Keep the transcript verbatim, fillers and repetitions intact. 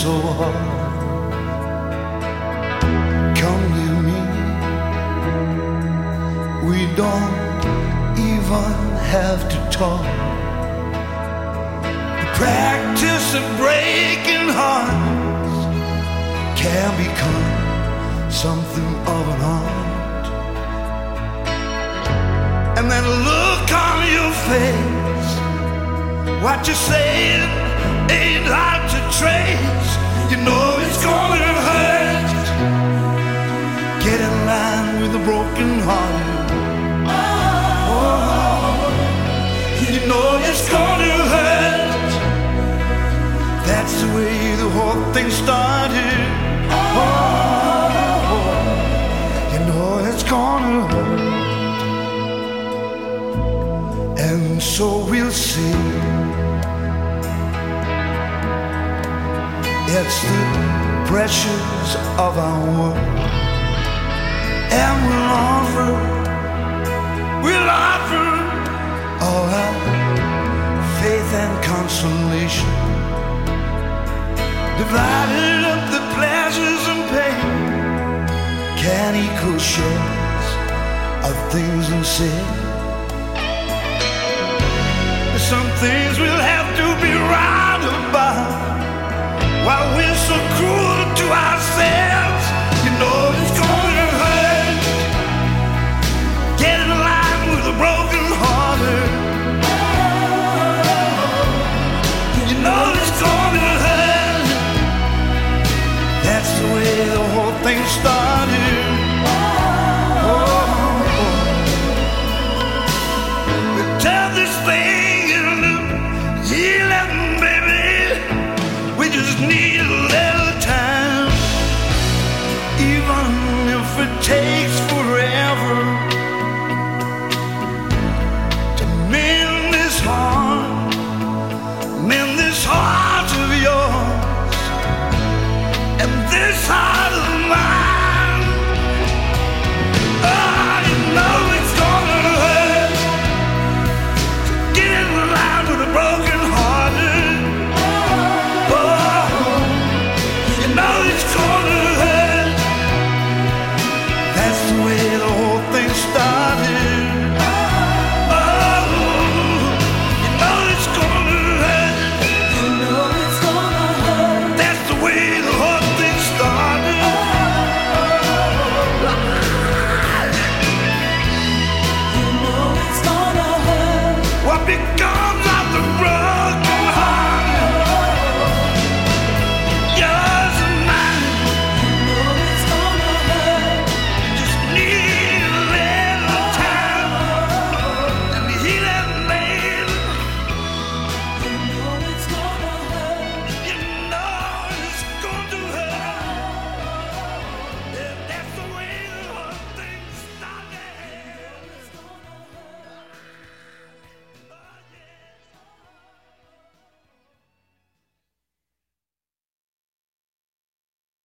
so hard. Come near me. We don't even have to talk. The practice of breaking hearts can become something of an art. And that look on your face, what you saying ain't hard to trace. You know it's gonna hurt. Get in line with a broken heart. Oh, you know it's gonna hurt. That's the way the whole thing started. Oh, you know it's gonna hurt. And so we'll see. It's the pressures of our world. And we'll offer, we'll offer all our faith and consolation. Divided up the pleasures and pain, can equal shares of things unsaid. Some things we'll have to be right about, while we're so cruel to ourselves. You know it's gonna hurt. Get in line with a broken hearted. You know it's gonna hurt. That's the way the whole thing started. Oh, the toughest thing in the eleven, baby. We just need a little time, even if it takes